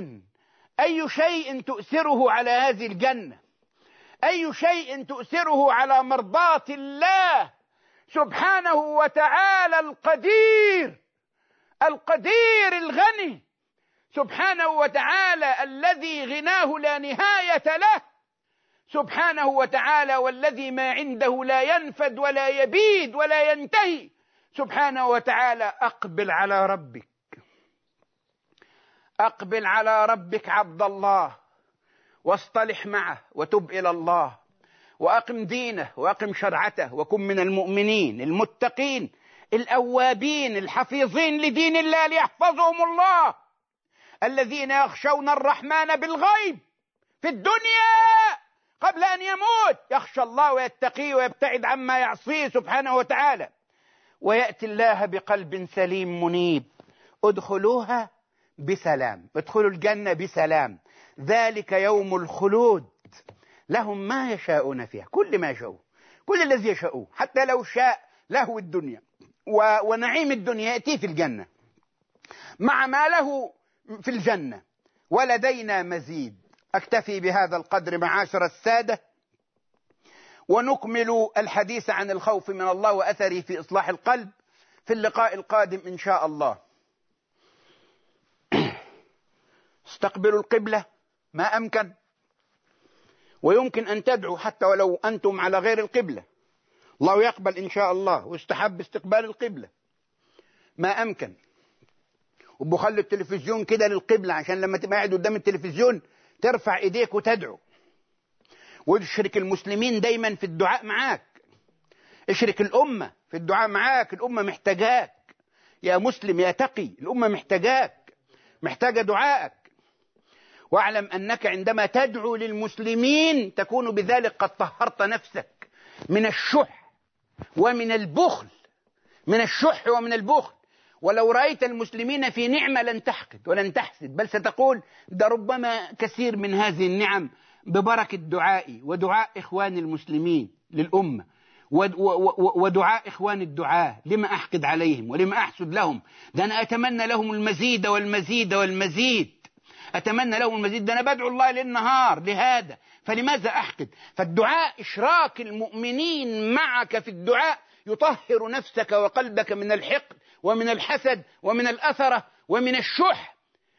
شيء تؤثره على هذه الجنة؟ أي شيء تؤثره على مرضاة الله سبحانه وتعالى القدير الغني سبحانه وتعالى، الذي غناه لا نهاية له سبحانه وتعالى، والذي ما عنده لا ينفد ولا يبيد ولا ينتهي سبحانه وتعالى. أقبل على ربك عبد الله، واصطلح معه وتب إلى الله، وأقم دينه وأقم شرعته، وكن من المؤمنين المتقين الأوابين الحفيظين لدين الله ليحفظهم الله، الذين يخشون الرحمن بالغيب في الدنيا قبل أن يموت. يخشى الله ويتقيه ويبتعد عما يعصيه سبحانه وتعالى، ويأتي الله بقلب سليم منيب. ادخلوها بسلام، ادخلوا الجنة بسلام، ذلك يوم الخلود، لهم ما يشاءون فيها، كل ما يشاءون، كل الذي يشاءون، حتى لو شاء له الدنيا ونعيم الدنيا يأتي في الجنة مع ما له في الجنة. ولدينا مزيد. أكتفي بهذا القدر معاشر السادة، ونكمل الحديث عن الخوف من الله وأثره في إصلاح القلب في اللقاء القادم إن شاء الله. استقبلوا القبلة ما أمكن، ويمكن أن تدعوا حتى ولو أنتم على غير القبلة، الله يقبل إن شاء الله، واستحب استقبال القبلة ما أمكن. وبخلوا التلفزيون كده للقبلة عشان لما تبقى قاعد قدام التلفزيون ترفع إيديك وتدعو. واشرك المسلمين دايما في الدعاء معاك، اشرك الأمة في الدعاء معاك. الأمة محتاجاك يا مسلم يا تقي، الأمة محتاجاك، محتاجة دعائك. واعلم أنك عندما تدعو للمسلمين تكون بذلك قد طهرت نفسك من الشح ومن البخل، من الشح ومن البخل. ولو رأيت المسلمين في نعمة لن تحقد ولن تحسد، بل ستقول ده ربما كثير من هذه النعم ببركة دعائي ودعاء إخوان المسلمين للأمة ودعاء إخوان الدعاة. لما أحقد عليهم ولما أحسد لهم؟ ده أنا أتمنى لهم المزيد والمزيد والمزيد، أتمنى لهم المزيد، ده أنا بدعو الله للنهار لهذا، فلماذا أحقد؟ فالدعاء إشراك المؤمنين معك في الدعاء يطهر نفسك وقلبك من الحقد ومن الحسد ومن الأثرة ومن الشح.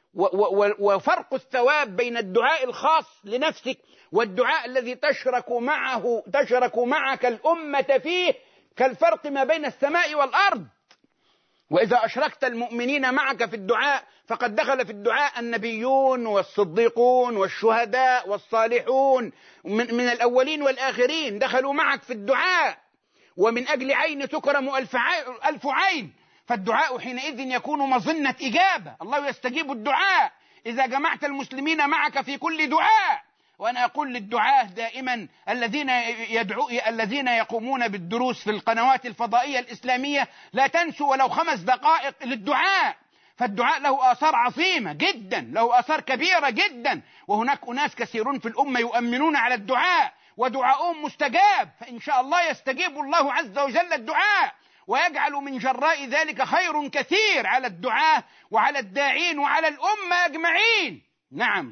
وفرق الثواب بين الدعاء الخاص لنفسك والدعاء الذي تشرك معك الأمة فيه كالفرق ما بين السماء والأرض. وإذا أشركت المؤمنين معك في الدعاء فقد دخل في الدعاء النبيون والصديقون والشهداء والصالحون من الأولين والآخرين دخلوا معك في الدعاء، ومن أجل عين تكرم ألف عين، فالدعاء حينئذ يكون مظنة إجابة. الله يستجيب الدعاء إذا جمعت المسلمين معك في كل دعاء. وأنا أقول للدعاة دائما الذين يقومون بالدروس في القنوات الفضائية الإسلامية: لا تنسوا ولو 5 دقائق للدعاء، فالدعاء له آثار عظيمة جدا، له آثار كبيرة جدا، وهناك أناس كثيرون في الأمة يؤمنون على الدعاء ودعاؤهم مستجاب، فإن شاء الله يستجيب الله عز وجل الدعاء ويجعل من جراء ذلك خير كثير على الدعاة وعلى الداعين وعلى الأمة أجمعين. نعم.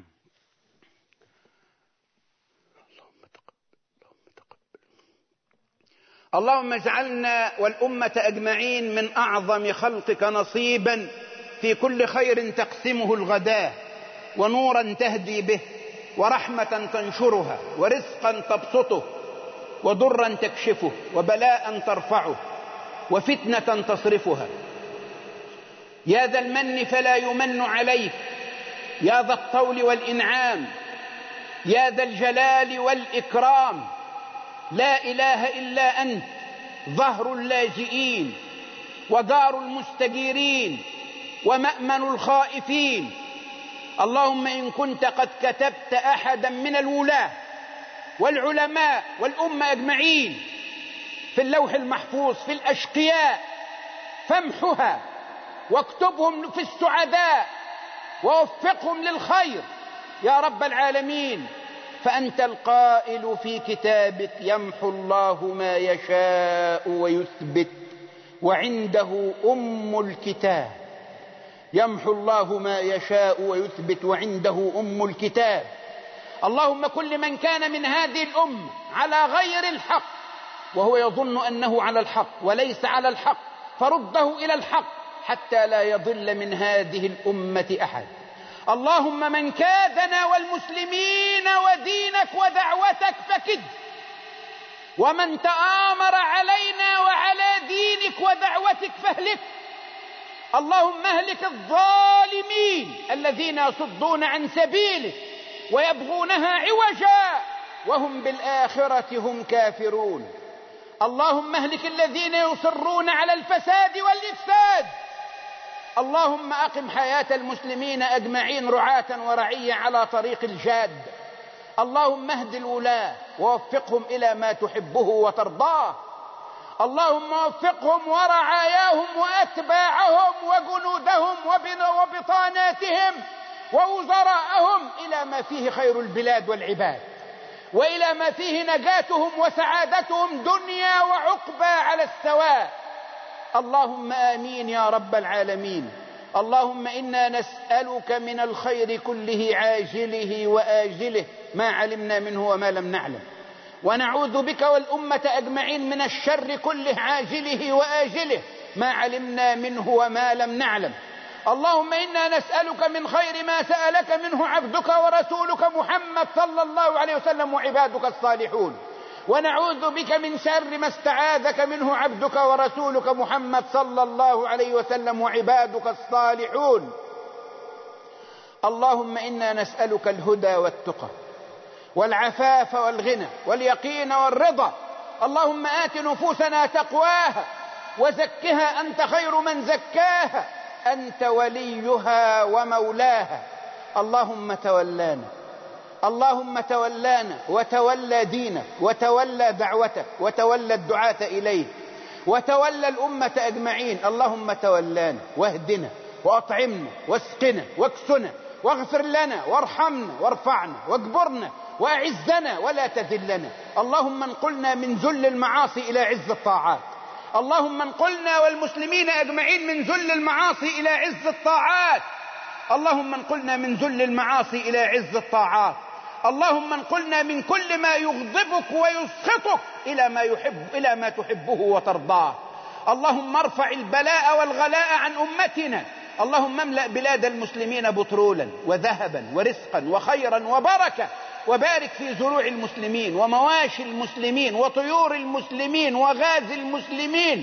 اللهم اجعلنا والأمة أجمعين من أعظم خلقك نصيبا في كل خير تقسمه الغداة، ونورا تهدي به، ورحمة تنشرها، ورزقا تبسطه، وضرا تكشفه، وبلاء ترفعه، وفتنة تصرفها. يا ذا المن فلا يمن عليك، يا ذا الطول والإنعام، يا ذا الجلال والإكرام، لا إله إلا أنت، ظهر اللاجئين، ودار المستجيرين، ومأمن الخائفين. اللهم إن كنت قد كتبت أحدا من الولاة والعلماء والأمة أجمعين في اللوح المحفوظ في الأشقياء فامحها، واكتبهم في السعداء، ووفقهم للخير يا رب العالمين. فأنت القائل في كتابك: يمحو الله ما يشاء ويثبت وعنده أم الكتاب. يمحو الله ما يشاء ويثبت وعنده أم الكتاب. اللهم كل من كان من هذه الأمة على غير الحق وهو يظن أنه على الحق وليس على الحق فرده إلى الحق حتى لا يضل من هذه الأمة أحد. اللهم من كادنا والمسلمين ودينك ودعوتك فكد، ومن تآمر علينا وعلى دينك ودعوتك فاهلك. اللهم اهلك الظالمين الذين يصدون عن سبيلك ويبغونها عوجا وهم بالآخرة هم كافرون. اللهم اهلك الذين يصرون على الفساد والإفساد. اللهم أقم حياة المسلمين أجمعين رعاة ورعية على طريق الجاد. اللهم اهد الولاة ووفقهم إلى ما تحبه وترضاه. اللهم وفقهم ورعاياهم وأتباعهم وجنودهم وبطاناتهم ووزراءهم إلى ما فيه خير البلاد والعباد، وإلى ما فيه نجاتهم وسعادتهم دنيا وعقبى على السواء. اللهم آمين يا رب العالمين. اللهم إنا نسألك من الخير كله عاجله وآجله ما علمنا منه وما لم نعلم، ونعوذ بك والأمة أجمعين من الشر كله عاجله وآجله ما علمنا منه وما لم نعلم. اللهم إنا نسألك من خير ما سألك منه عبدك ورسولك محمد صلى الله عليه وسلم وعبادك الصالحون، ونعوذ بك من شر ما استعاذك منه عبدك ورسولك محمد صلى الله عليه وسلم وعبادك الصالحون. اللهم إنا نسألك الهدى والتقى والعفاف والغنى واليقين والرضا. اللهم آت نفوسنا تقواها وزكها أنت خير من زكاها، أنت وليها ومولاها. اللهم تولانا، اللهم تولانا وتولى دينك وتولى دعوتك وتولى الدعاة إليك وتولى الأمة أجمعين. اللهم تولانا واهدنا وأطعمنا واسقنا واكسنا واغفر لنا وارحمنا وارفعنا واجبرنا وأعزنا ولا تذلنا. اللهم انقلنا من ذل المعاصي إلى عز الطاعات. اللهم انقلنا والمسلمين أجمعين من ذل المعاصي إلى عز الطاعات. اللهم انقلنا من ذل المعاصي إلى عز الطاعات. اللهم انقلنا من كل ما يغضبك ويسخطك إلى ما تحبه وترضاه. اللهم ارفع البلاء والغلاء عن أمتنا اللهم املأ بلاد المسلمين بترولا وذهبا ورزقا وخيرا وبركة، وبارك في زروع المسلمين ومواشي المسلمين وطيور المسلمين وغاز المسلمين،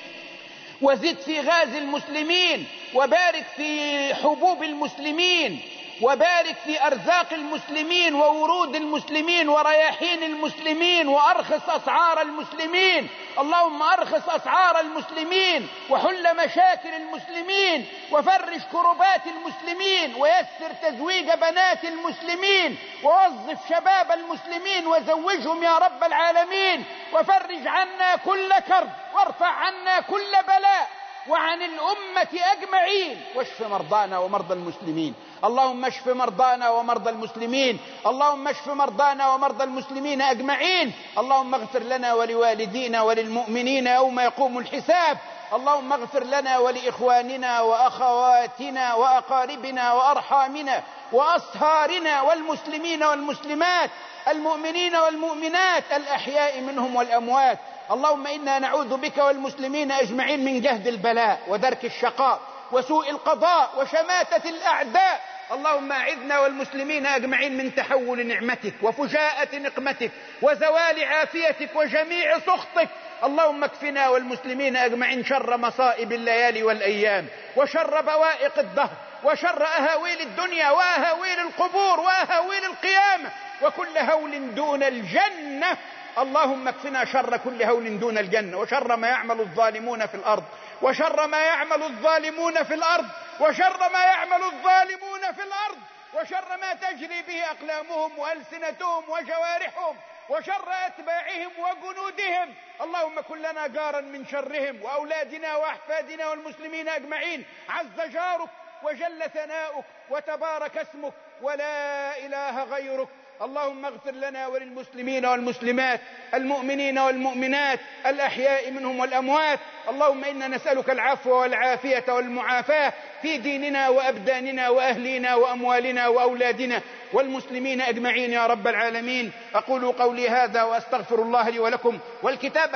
وزد في غاز المسلمين، وبارك في حبوب المسلمين، وبارك في أرزاق المسلمين وورود المسلمين ورياحين المسلمين وأرخص أسعار المسلمين. اللهم أرخص أسعار المسلمين وحل مشاكل المسلمين وفرج كربات المسلمين ويسر تزويج بنات المسلمين ووظف شباب المسلمين وزوجهم يا رب العالمين، وفرج عنا كل كرب وارفع عنا كل بلاء وعن الأمة أجمعين، واشف مرضانا ومرضى المسلمين. اللهم اشف مرضانا ومرضى المسلمين، اللهم اشف مرضانا ومرضى المسلمين أجمعين. اللهم اغفر لنا ولوالدينا وللمؤمنين يوم يقوم الحساب. اللهم اغفر لنا ولإخواننا وأخواتنا وأقاربنا وأرحامنا وأصهارنا والمسلمين والمسلمات المؤمنين والمؤمنات الأحياء منهم والأموات. اللهم إنا نعوذ بك والمسلمين أجمعين من جهد البلاء ودرك الشقاء وسوء القضاء وشماتة الأعداء. اللهم أعذنا والمسلمين أجمعين من تحول نعمتك وفجاءة نقمتك وزوال عافيتك وجميع سخطك. اللهم اكفنا والمسلمين أجمعين شر مصائب الليالي والأيام وشر بوائق الدهر وشر أهاويل الدنيا وأهاويل القبور وأهاويل القيامة وكل هول دون الجنة. اللهم اكفنا شر كل هول دون الجنة وشر ما يعمل الظالمون في الأرض وشر ما يعمل الظالمون في الأرض وشر ما يعمل الظالمون في الأرض وشر ما تجري به أقلامهم وألسنتهم وجوارحهم وشر أتباعهم وجنودهم. اللهم كن لنا جارا من شرهم وأولادنا وأحفادنا والمسلمين أجمعين. عز جارك وجل ثناؤك وتبارك اسمك ولا إله غيرك. اللهم اغفر لنا وللمسلمين والمسلمات المؤمنين والمؤمنات الأحياء منهم والأموات. اللهم إنا نسألك العفو والعافية والمعافاة في ديننا وأبداننا وأهلنا وأموالنا وأولادنا والمسلمين أجمعين يا رب العالمين. أقول قولي هذا وأستغفر الله لي ولكم. والكتاب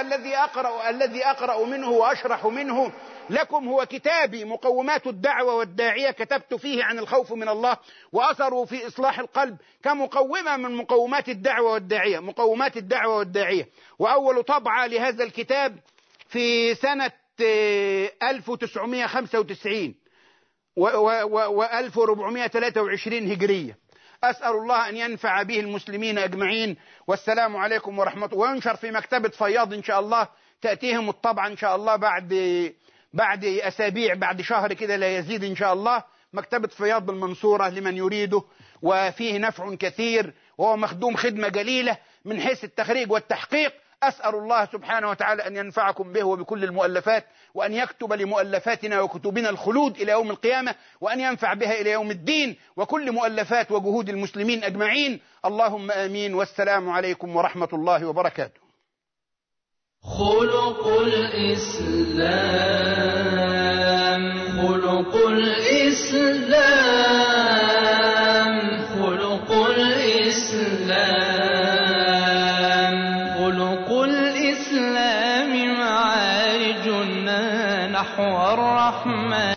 الذي أقرأ منه وأشرح منه لكم هو كتابي مقومات الدعوة والداعية، كتبت فيه عن الخوف من الله وأثره في إصلاح القلب كمقومة من مقومات الدعوة والداعية، مقومات الدعوة والداعية. وأول طبعة لهذا الكتاب في سنة 1995 و1423 هجرية. أسأل الله أن ينفع به المسلمين أجمعين. والسلام عليكم ورحمة الله. وينشر في مكتبة فياض إن شاء الله، تأتيهم الطبعة إن شاء الله بعد أسابيع، بعد شهر كده لا يزيد إن شاء الله. مكتبة فياض بالمنصورة لمن يريده، وفيه نفع كثير وهو مخدوم خدمة جليلة من حيث التخريج والتحقيق. أسأل الله سبحانه وتعالى أن ينفعكم به وبكل المؤلفات، وأن يكتب لمؤلفاتنا وكتبنا الخلود إلى يوم القيامة، وأن ينفع بها إلى يوم الدين وكل مؤلفات وجهود المسلمين أجمعين. اللهم آمين. والسلام عليكم ورحمة الله وبركاته. خلق الإسلام خلق الإسلام خلق الإسلام خلق الإسلام معارجنا نحو الرحمن.